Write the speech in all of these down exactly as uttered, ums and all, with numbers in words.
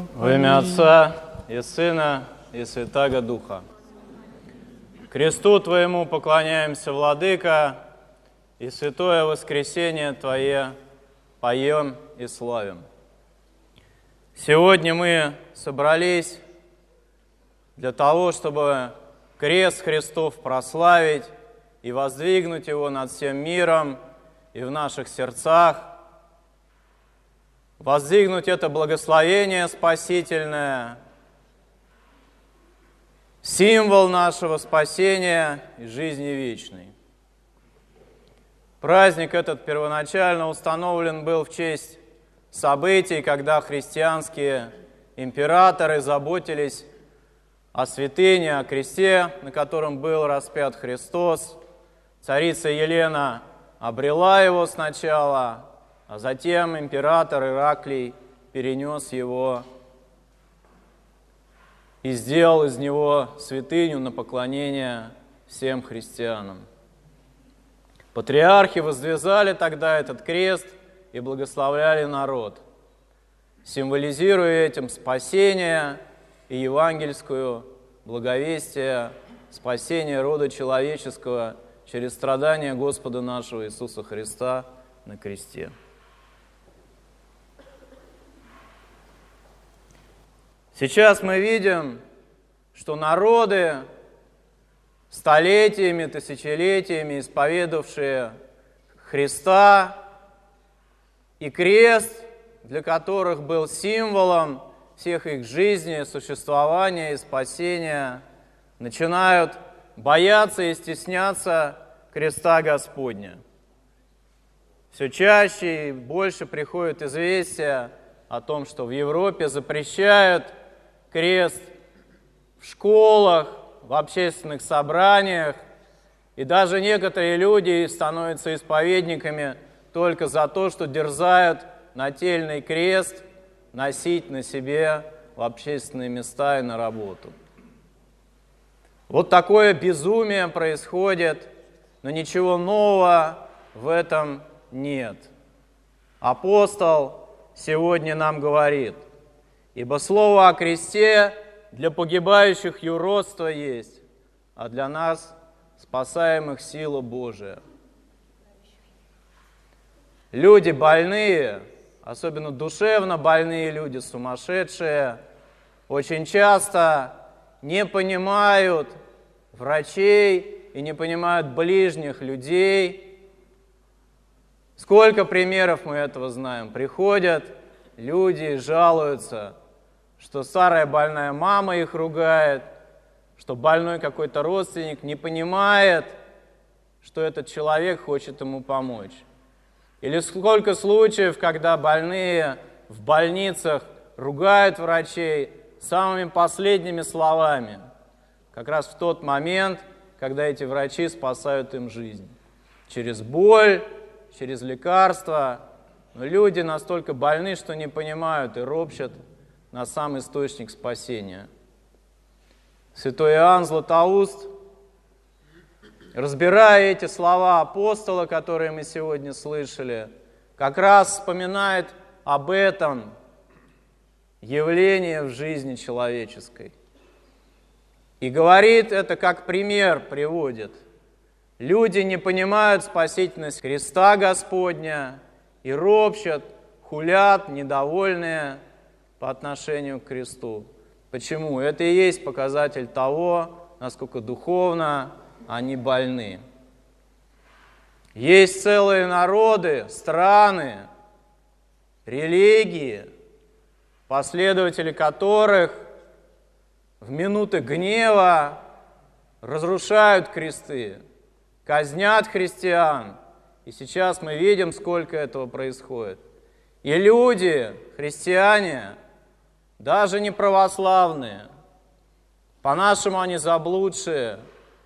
Во имя Отца и Сына и Святаго Духа. Кресту Твоему поклоняемся, Владыка, и святое воскресение Твое поем и славим. Сегодня мы собрались для того, чтобы крест Христов прославить и воздвигнуть его над всем миром и в наших сердцах, воздвигнуть это благословение спасительное, символ нашего спасения и жизни вечной. Праздник этот первоначально установлен был в честь событий, когда христианские императоры заботились о святыне, о кресте, на котором был распят Христос. Царица Елена обрела его сначала, а затем император Ираклий перенес его и сделал из него святыню на поклонение всем христианам. Патриархи возвязали тогда этот крест и благословляли народ, символизируя этим спасение и евангельскую благовестие, спасение рода человеческого через страдания Господа нашего Иисуса Христа на кресте. Сейчас мы видим, что народы, столетиями, тысячелетиями исповедовавшие Христа и крест, для которых был символом всех их жизни, существования и спасения, начинают бояться и стесняться креста Господня. Все чаще и больше приходит известия о том, что в Европе запрещают крест в школах, в общественных собраниях, и даже некоторые люди становятся исповедниками только за то, что дерзают нательный крест носить на себе в общественные места и на работу. Вот такое безумие происходит, но ничего нового в этом нет. Апостол сегодня нам говорит: «Ибо слово о кресте для погибающих юродство есть, а для нас, спасаемых, сила Божия». Люди больные, особенно душевно больные люди, сумасшедшие, очень часто не понимают врачей и не понимают ближних людей. Сколько примеров мы этого знаем. Приходят люди и жалуются, что старая больная мама их ругает, что больной какой-то родственник не понимает, что этот человек хочет ему помочь. Или сколько случаев, когда больные в больницах ругают врачей самыми последними словами, как раз в тот момент, когда эти врачи спасают им жизнь. Через боль, через лекарства. Но люди настолько больны, что не понимают и ропщат на сам источник спасения. Святой Иоанн Златоуст, разбирая эти слова апостола, которые мы сегодня слышали, как раз вспоминает об этом явлении в жизни человеческой. И говорит это, как пример приводит. Люди не понимают спасительность креста Господня и ропщат, хулят, недовольные по отношению к кресту. Почему? Это и есть показатель того, насколько духовно они больны. Есть целые народы, страны, религии, последователи которых в минуты гнева разрушают кресты, казнят христиан. И сейчас мы видим, сколько этого происходит. И люди, христиане, даже не православные, по-нашему они заблудшие,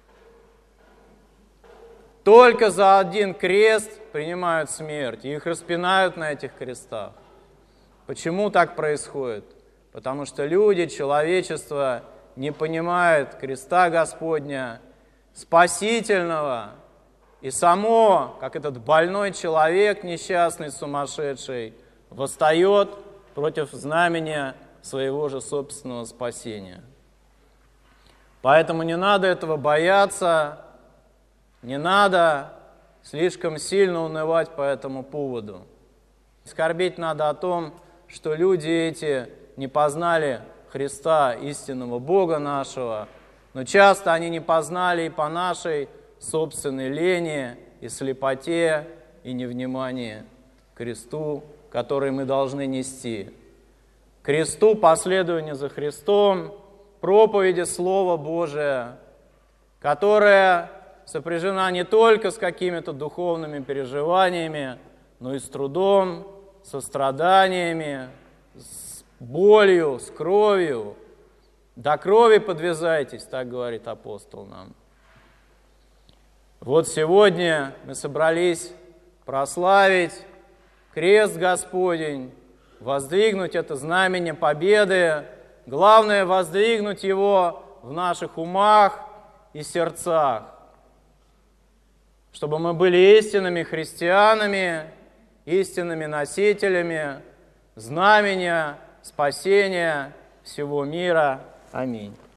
только за один крест принимают смерть, и их распинают на этих крестах. Почему так происходит? Потому что люди, человечество не понимают креста Господня, спасительного, и само, как этот больной человек, несчастный, сумасшедший, восстает против знамения своего же собственного спасения. Поэтому не надо этого бояться, не надо слишком сильно унывать по этому поводу. Скорбеть надо о том, что люди эти не познали Христа, истинного Бога нашего, но часто они не познали и по нашей собственной лени, и слепоте, и невнимании к кресту, который мы должны нести. Кресту, последование за Христом, проповеди Слова Божия, которая сопряжена не только с какими-то духовными переживаниями, но и с трудом, со страданиями, с болью, с кровью. До крови подвязайтесь, так говорит апостол нам. Вот сегодня мы собрались прославить крест Господень, воздвигнуть это знамение победы. Главное, воздвигнуть его в наших умах и сердцах, чтобы мы были истинными христианами, истинными носителями знамения спасения всего мира. Аминь.